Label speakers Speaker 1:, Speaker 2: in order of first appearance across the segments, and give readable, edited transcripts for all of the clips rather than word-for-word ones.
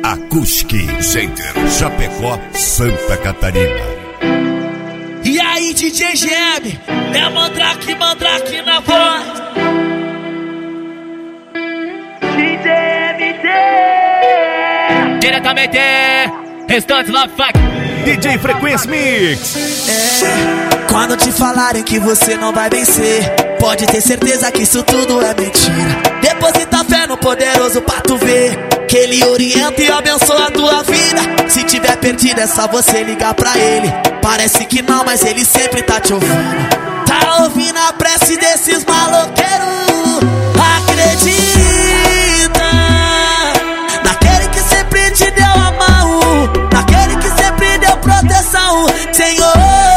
Speaker 1: Acústica Center, Chapecó, Santa Catarina.
Speaker 2: E aí, DJ GM, é Mandrake na voz. DJ MD,
Speaker 3: diretamente, Restantes Love Fuck,
Speaker 4: DJ Frequência Mix.
Speaker 2: Quando te falarem que você não vai vencer, pode ter certeza que isso tudo é mentira. Deposita fé no poderoso pra tu ver que ele orienta e abençoa a tua vida. Se tiver perdido é só você ligar pra ele. Parece que não, mas ele sempre tá te ouvindo. Tá ouvindo a prece desses maloqueiros. Acredita naquele que sempre te deu a mão, naquele que sempre deu proteção, Senhor.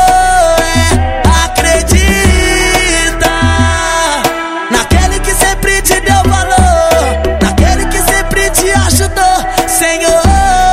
Speaker 2: Acredita naquele que sempre te deu valor, naquele que sempre te ajudou, Senhor.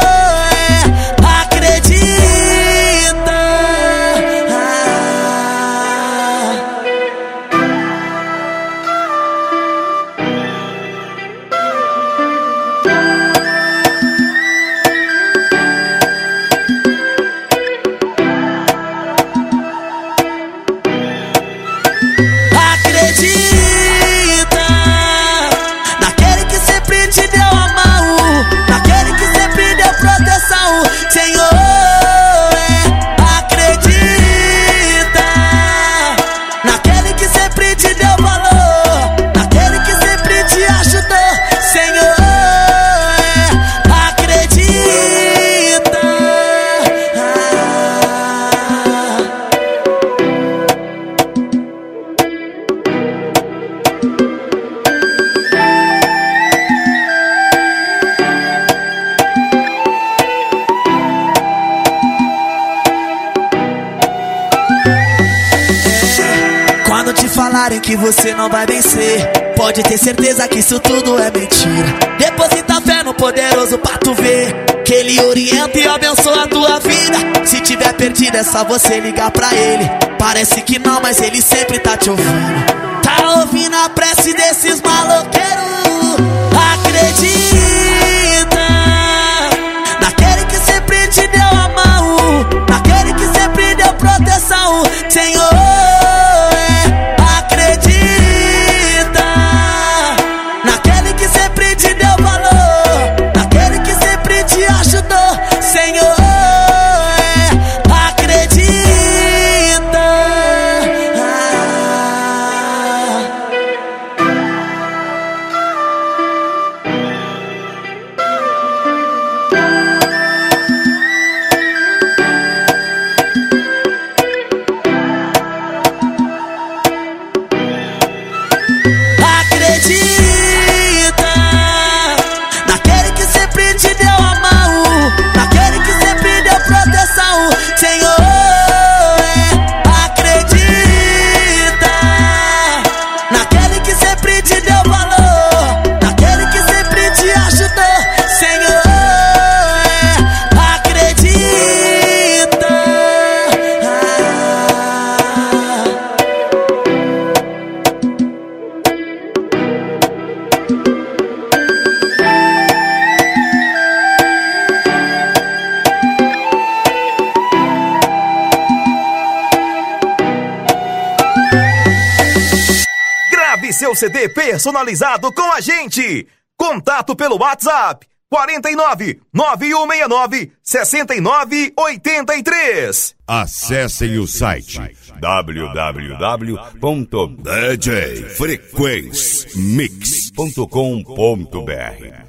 Speaker 2: Quando te falarem que você não vai vencer, pode ter certeza que isso tudo é mentira. Deposita fé no poderoso pra tu ver que ele orienta e abençoa a tua vida. Se tiver perdido é só você ligar pra ele. Parece que não, mas ele sempre tá te ouvindo. Tá ouvindo a prece desses maloqueiros. Acredita naquele que sempre te deu a mão, naquele que sempre deu proteção, Senhor.
Speaker 4: Seu CD personalizado com a gente. Contato pelo WhatsApp 49 9169 6983.
Speaker 1: Acessem o site www.djfrequencemix.com.br.